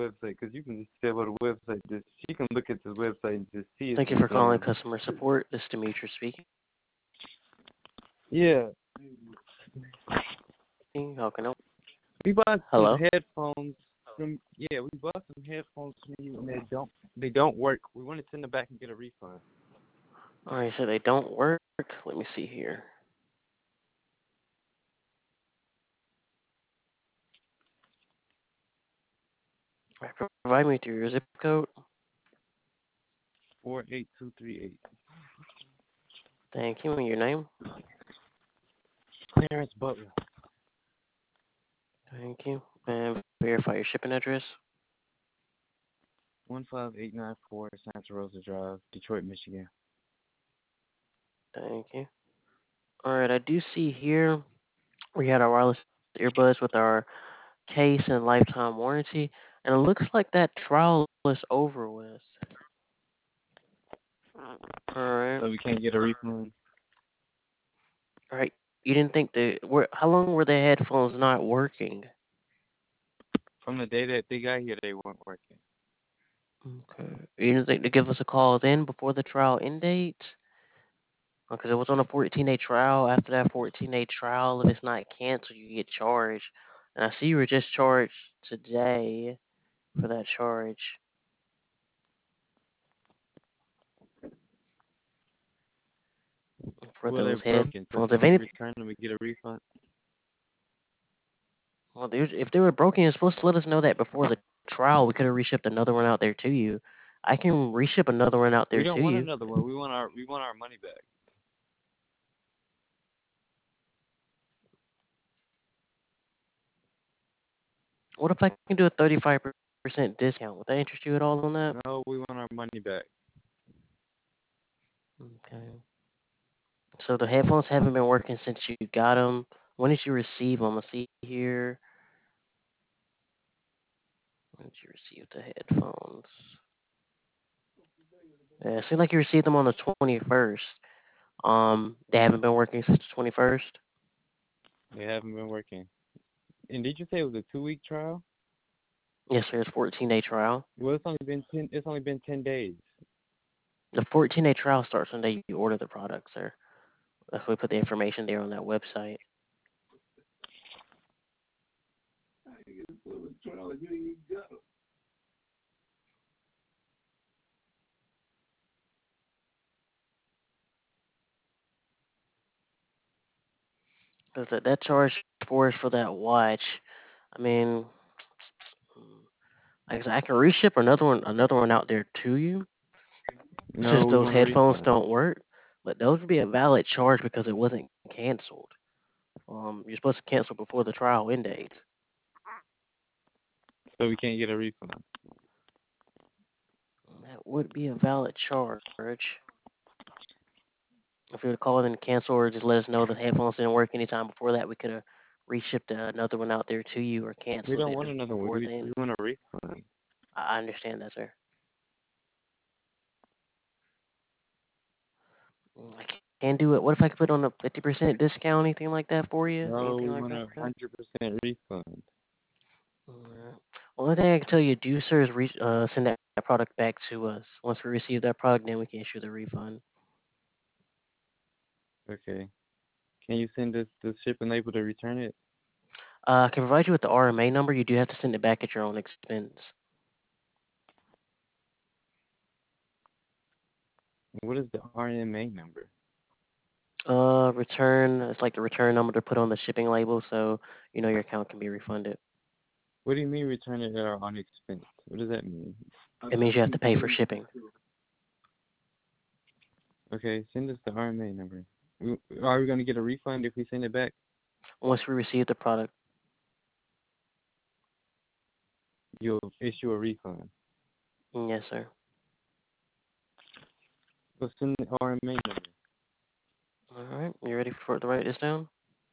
website because you can just stay on the website. Just she can look at the website and just see it's Thank you for calling returned. customer support. This is Demetrius speaking. Yeah, How can I help? we bought some Hello? headphones from. Yeah, we bought some headphones from you, and they don't work. We want to send them back and get a refund. Alright, so they don't work. Let me see here. Alright, provide me with your zip code. 48238. Thank you, and your name. Clarence Butler. Thank you. And verify your shipping address. 15894 Santa Rosa Drive, Detroit, Michigan. Thank you. Alright, I do see here we had our wireless earbuds with our case and lifetime warranty, and it looks like that trial is over with. Alright. So we can't get a refund. Alright. You didn't think how long were the headphones not working? From the day that they got here, they weren't working. Okay. You didn't think to give us a call then before the trial end date? Because it was on a 14-day trial. After that 14-day trial, if it's not canceled, you get charged. And I see you were just charged today for that charge. For Well, those they're broken, so headphones. If can we anything, return them and get a refund? well, if they were broken, you're supposed to let us know that before the trial. We could have reshipped another one out there to you. I can reship another one out We there don't to want you. another one. We want our money back. What if I can do a 35% discount? Would that interest you at all on that? No, we want our money back. Okay. So the headphones haven't been working since you got them. When did you receive them? Let's see here. When did you receive the headphones? Yeah, it seems like you received them on the 21st. They haven't been working since the 21st. They haven't been working. And did you say it was a 2-week trial? Yes, sir. It's 14-day trial. Well, It's only been 10 days. The 14-day trial starts on the day you order the product, sir. That's why we put the information there on that website. Because that charge for is for that watch. I mean, like I said, I can reship another one out there to you. No, Since we those want a headphones refund. don't work, but those would be a valid charge because it wasn't canceled. You're supposed to cancel before the trial end date. So we can't get a refund. That would be a valid charge. If you were to call in and cancel or just let us know the headphones didn't work anytime before that, we could have reshipped another one out there to you or We canceled don't it want another one. before We then. want a refund. I understand that, sir. I can do it. What if I could put on a 50% discount, anything like that for you? No, Anything we like want a that? 100% refund. Alright. Only thing I can tell you to do, sir, is send that product back to us. Once we receive that product, then we can issue the refund. Okay. Can you send us the shipping label to return it? I can provide you with the RMA number. You do have to send it back at your own expense. What is the RMA number? Return. It's like the return number to put on the shipping label, so you know your account can be refunded. What do you mean return it at our own expense? What does that mean? It means you have to pay for shipping. Okay, send us the RMA number. Are we going to get a refund if we send it back? Once we receive the product, You'll issue a refund. yes, sir. So send the RMA number. All right. You ready for it to write this down?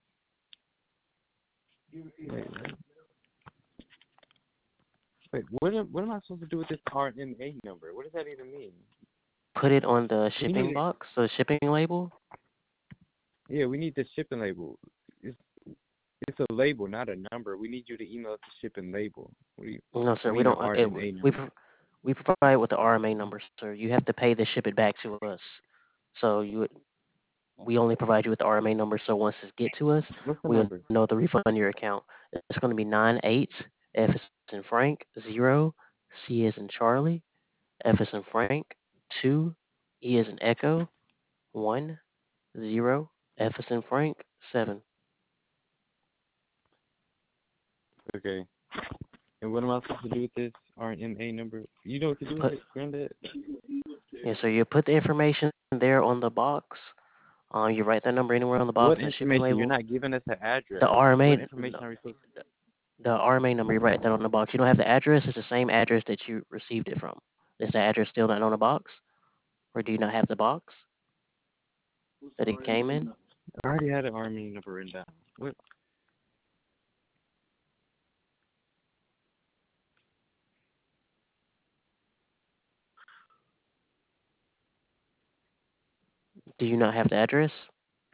Wait, what am I supposed to do with this RMA number? What does that even mean? Put it on the We shipping need it. box, the shipping label. Yeah, we need the shipping label. It's a label, not a number. We need you to email us the shipping label. No, I sir, we mean the don't. RMA We number. we provide with the RMA number, sir. You have to pay to ship it back to us. So we only provide you with the RMA number. So once it get to us, What's the we'll number? know to refund your account. It's going to be 98 F is in Frank 0 C is in Charlie F is in Frank 2 E is in Echo 1 0 F is in Frank 7. Okay. And what am I supposed to do with this RMA number? You know what to do with Put it, Granddad? Yeah, so you put the information there on the box. You write that number anywhere on the What box in the shipping information? You're label. not giving us an The address. What RMA, information are we supposed the RMA number, you write that on the box. You don't have the address. It's the same address that you received it from. Is the address still not on the box, or do you not have the box that it came in? I already had an RMA number written down. What? Do you not have the address?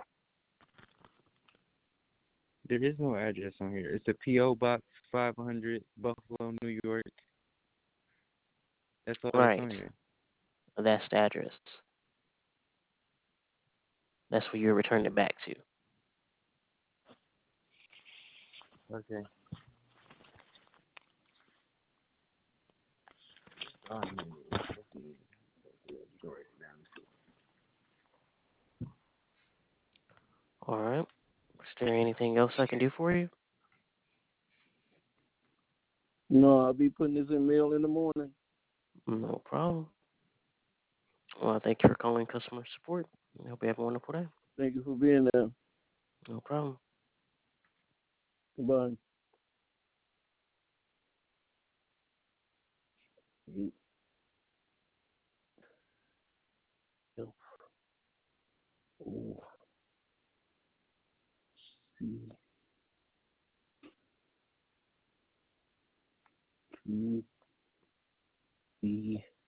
There is no address on here. It's a P.O. Box 500, Buffalo, New York. That's all that's on Right. here. That's the address. That's where you return it back to. Okay. All right. Is there anything else I can do for you? No, I'll be putting this in mail in the morning. No problem. Well, thank you for calling customer support. I hope you have a wonderful day. Thank you for being there. No problem. Goodbye. O-C-E